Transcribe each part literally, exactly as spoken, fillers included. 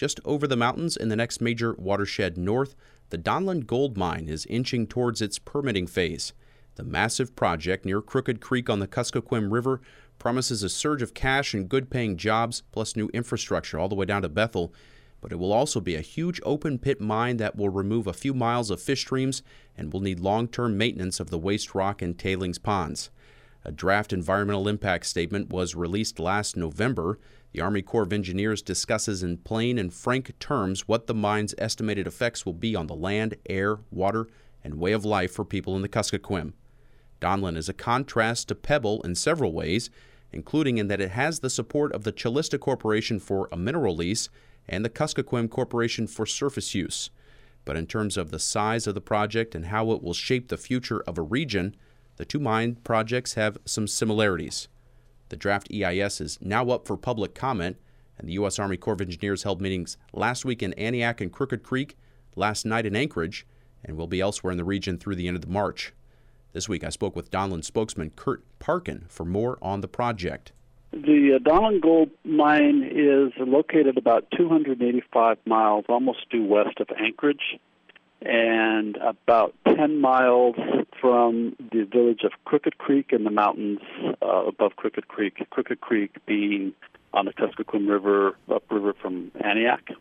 Just over the mountains in the next major watershed north, the Donlin Gold Mine is inching towards its permitting phase. The massive project near Crooked Creek on the Kuskokwim River promises a surge of cash and good-paying jobs, plus new infrastructure all the way down to Bethel. But it will also be a huge open-pit mine that will remove a few miles of fish streams and will need long-term maintenance of the waste rock and tailings ponds. A draft environmental impact statement was released last November. The Army Corps of Engineers discusses in plain and frank terms what the mine's estimated effects will be on the land, air, water, and way of life for people in the Kuskokwim. Donlin is a contrast to Pebble in several ways, including in that it has the support of the Calista Corporation for a mineral lease and the Kuskokwim Corporation for surface use. But in terms of the size of the project and how it will shape the future of a region, the two mine projects have some similarities. The draft E I S is now up for public comment, and the U S Army Corps of Engineers held meetings last week in Aniak and Crooked Creek, last night in Anchorage, and will be elsewhere in the region through the end of March. This week I spoke with Donlin spokesman Kurt Parkin for more on the project. The uh, Donlin Gold Mine is located about two hundred eighty-five miles, almost due west of Anchorage, and about ten miles from the village of Crooked Creek in the mountains uh, above Crooked Creek, Crooked Creek being on the Kuskokwim River, upriver from Aniak.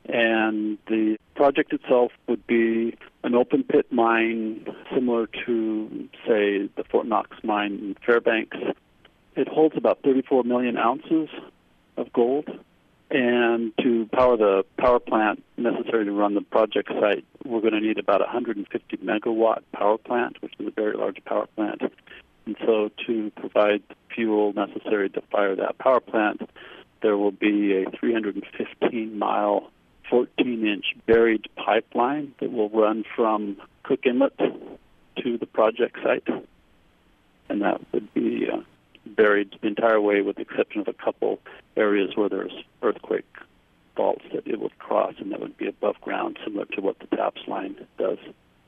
And the project itself would be an open-pit mine similar to, say, the Fort Knox mine in Fairbanks. It holds about thirty-four million ounces of gold. And to power the power plant necessary to run the project site, we're going to need about a one hundred fifty megawatt power plant, which is a very large power plant. And so to provide the fuel necessary to fire that power plant, there will be a three hundred fifteen mile, fourteen inch buried pipeline that will run from Cook Inlet to the project site. And that would be uh, buried the entire way with the exception of a couple areas where there's earthquake faults that it would cross, and that would be above ground, similar to what the TAPS line does.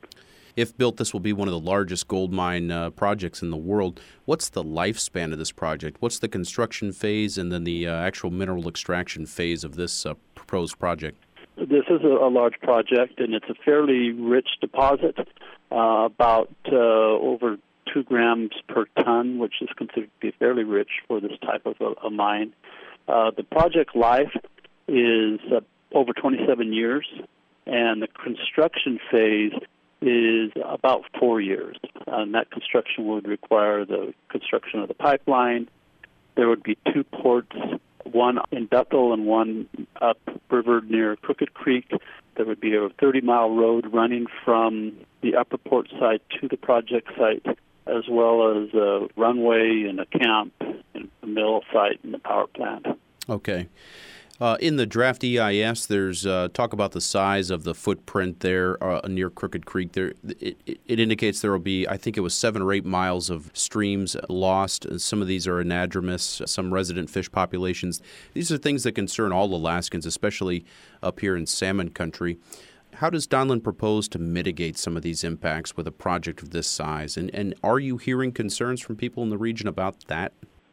If built, this will be one of the largest gold mine uh, projects in the world. What's the lifespan of this project? What's the construction phase and then the uh, actual mineral extraction phase of this uh, proposed project? This is a, a large project, and it's a fairly rich deposit, uh, about uh, over two grams per ton, which is considered to be fairly rich for this type of a, a mine. Uh, the project life is uh, over twenty-seven years, and the construction phase is about four years. And that construction would require the construction of the pipeline. There would be two ports, one in Bethel and one upriver near Crooked Creek. There would be a thirty mile road running from the upper port site to the project site, as well as a runway and a camp and a mill site and the power plant. Okay. Uh, in the draft E I S, there's uh, talk about the size of the footprint there uh, near Crooked Creek. There, it, it indicates there will be, I think it was seven or eight miles of streams lost. Some of these are anadromous, some resident fish populations. These are things that concern all Alaskans, especially up here in salmon country. How does Donlin propose to mitigate some of these impacts with a project of this size? And, and are you hearing concerns from people in the region about that?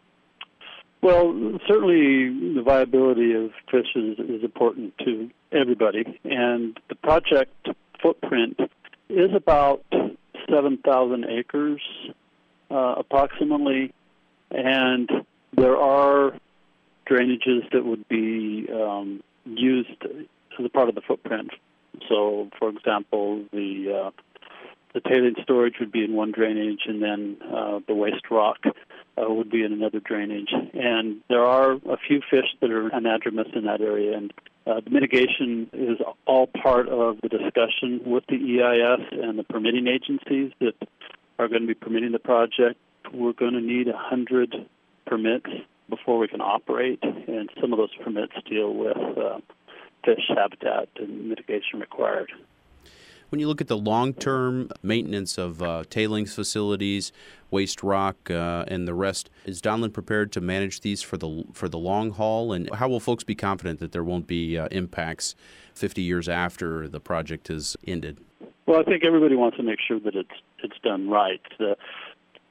Well, certainly the viability of fish is, is important to everybody, and the project footprint is about seven thousand acres uh, approximately, and there are drainages that would be um, used as a part of the footprint. So, for example, the uh, the tailings storage would be in one drainage, and then uh, the waste rock uh, would be in another drainage. And there are a few fish that are anadromous in that area, and uh, the mitigation is all part of the discussion with the E I S and the permitting agencies that are going to be permitting the project. We're going to need one hundred permits before we can operate, and some of those permits deal with uh, fish habitat and mitigation required. When you look at the long-term maintenance of uh, tailings facilities, waste rock, uh, and the rest, is Donlin prepared to manage these for the for the long haul? And how will folks be confident that there won't be uh, impacts fifty years after the project has ended? Well, I think everybody wants to make sure that it's it's done right. The the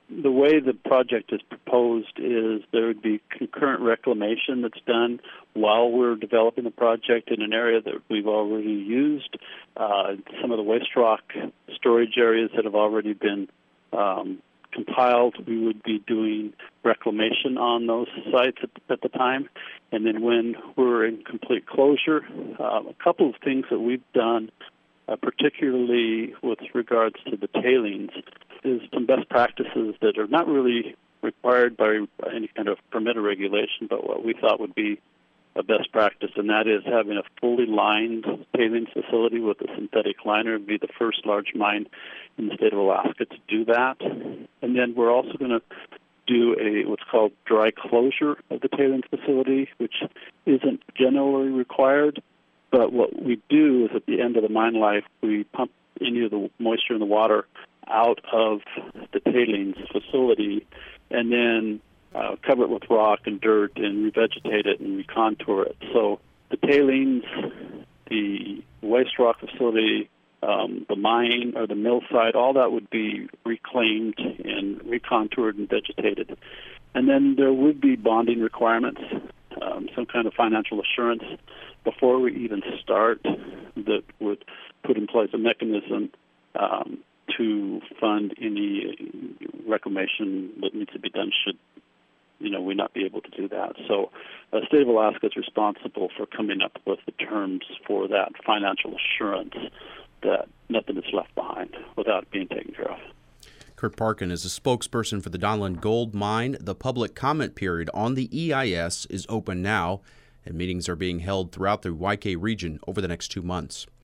the way the project is proposed is there would be concurrent reclamation that's done while we're developing the project in an area that we've already used. Uh, some of the waste rock storage areas that have already been um, compiled, we would be doing reclamation on those sites at, at the time. And then when we're in complete closure, uh, a couple of things that we've done, uh, particularly with regards to the tailings, is some best practices that are not really required by any kind of permit or regulation, but what we thought would be a best practice, and that is having a fully lined tailings facility with a synthetic liner. It would be the first large mine in the state of Alaska to do that. And then we're also going to do a what's called dry closure of the tailings facility, which isn't generally required. But what we do is at the end of the mine life, we pump any of the moisture in the water out of the tailings facility and then uh, cover it with rock and dirt and revegetate it and recontour it. So the tailings, the waste rock facility, um, the mine or the mill site, all that would be reclaimed and recontoured and vegetated. And then there would be bonding requirements, um, some kind of financial assurance before we even start that would put in place a mechanism um, to fund any reclamation that needs to be done should, you know, we not be able to do that. So the state of Alaska is responsible for coming up with the terms for that financial assurance that nothing is left behind without being taken care of. Kurt Parkin is a spokesperson for the Donlin Gold Mine. The public comment period on the E I S is open now, and meetings are being held throughout the Y K region over the next two months.